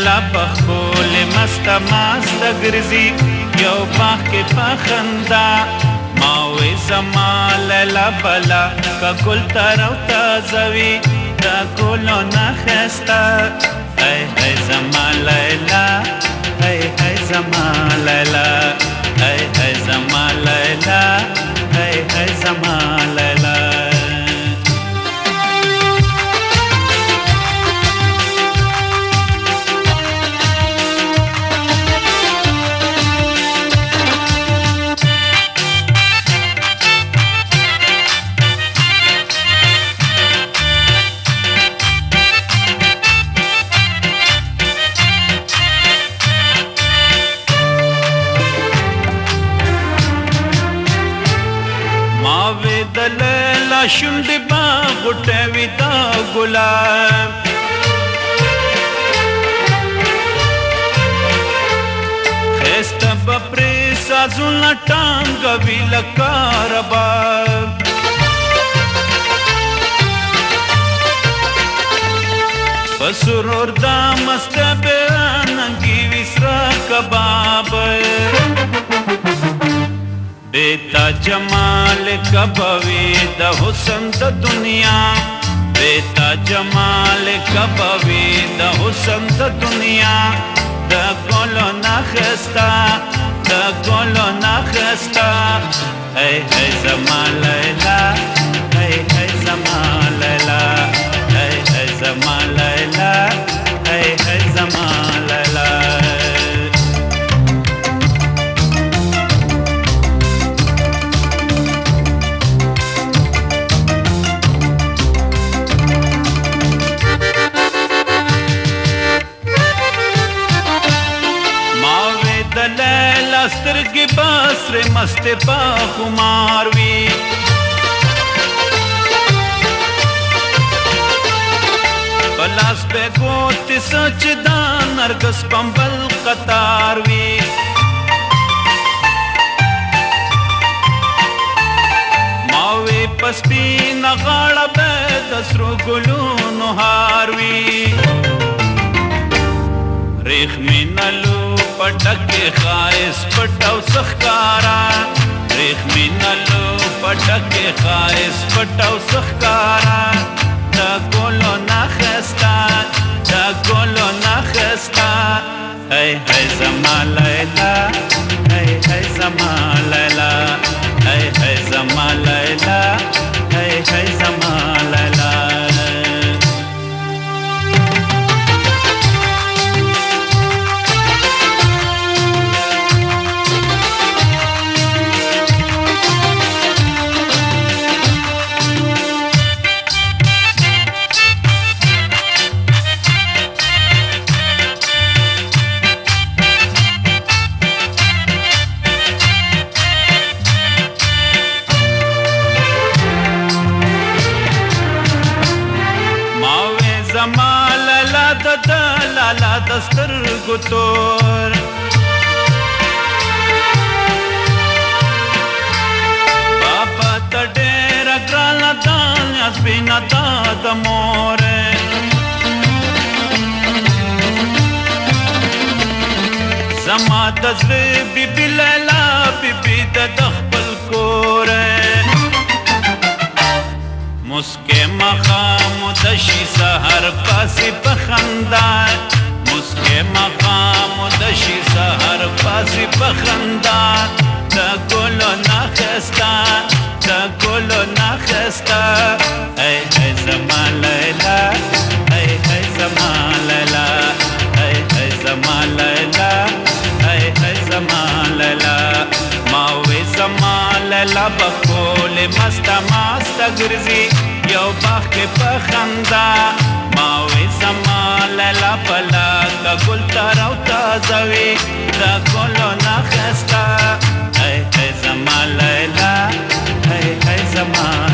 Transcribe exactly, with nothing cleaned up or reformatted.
لیلا بخول مست مست گرزی یو باغ کې پخندا ماوي زما لیلا بلا کا ګل ترو تازوي دا ګلو نخستا هاي هاي زما لیلا هاي هاي زما لیلا هاي هاي زما لیلا هاي هاي زما لیلا دلیلا شند با غټه وی دا ګلاب خسته بپری سازونه ټانګ وی لکاربا پسرور دا مست بیانګي وسرا کباب بیتا جمال کبوی دا حسن دا دنیا بیتا جمال کبوی دا حسن دا دنیا دا گلو نخستا دا گلو نخستا ہے ہے زمان لیلا ہے ہے زمان لیلا ہے ہے زمان لیلا ہے ہے زمان لیلا سترګې باسر مست په خمار وي پلاس په ګوت سچ دا نرګس پمبل قطار وي ماوي پسپی نغاړه به د سرو ګلونو هار وي ریخ مینلو پټکه خایس پټاو سخکارا ریخ مینلو پټکه خایس پټاو سخکارا دا ګلو نخستا دا ګلو نخستا هاي هاي زما لیلا هاي هاي زما لیلا هاي هاي زما لیلا هاي هاي زما لیلا لالا دستر گتور پاپا تډیر ګرالا دان اس بنا داد مور زما دزوی بی بی لیلا بی بی د خپل کور مسکه مخام دشي سحر پاسي پخندا مسکه مخام دشي سحر پاسي پخندا دا ګلو نخستا دا ګلو نخستا اي اي زما لیلا اي اي زما لیلا اي اي زما لیلا اي اي زما لیلا ماوي زما لیلا بخول مست مست گرزي یو باغ کې پخندا ماوي زما لیلا پلا کا ګل ترو تازوي دا ګلو نخستا هاي هاي زما لیلا هاي هاي زما